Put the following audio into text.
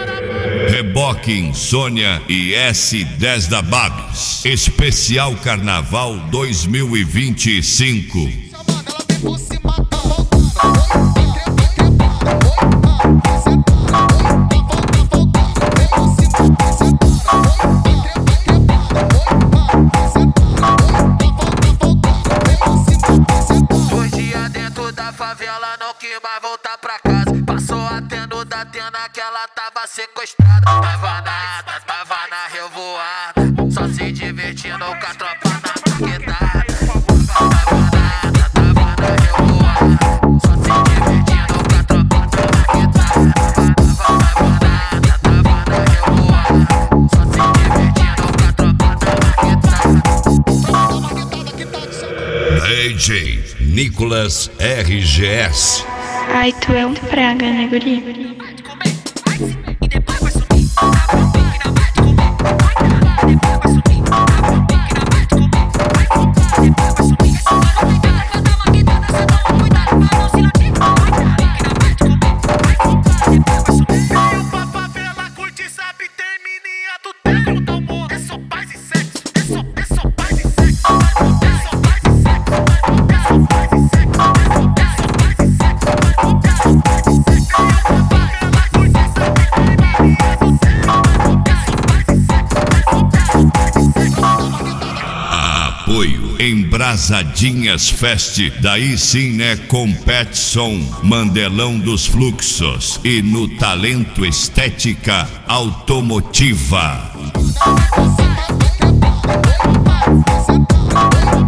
Reboque Insônia e S10 da Babs. Especial Carnaval 2025. Dois dias dentro da favela, não quis mais voltar pra casa. Passou atendo da Atena que ela tava sequestrada. Tava na revoada, só se divertindo com a tropa na maquetada. Tava na revoada, só se divertindo com a tropa na maquetada. Tava na revoada, só se divertindo com a tropa na maquetada. DJ Nicolas RGS. Ai, tu é um praga, né, guri? Apoio Embrasadinhas Fest, daí sim né Competição, Mandelão dos Fluxos e no Talento Estética Automotiva.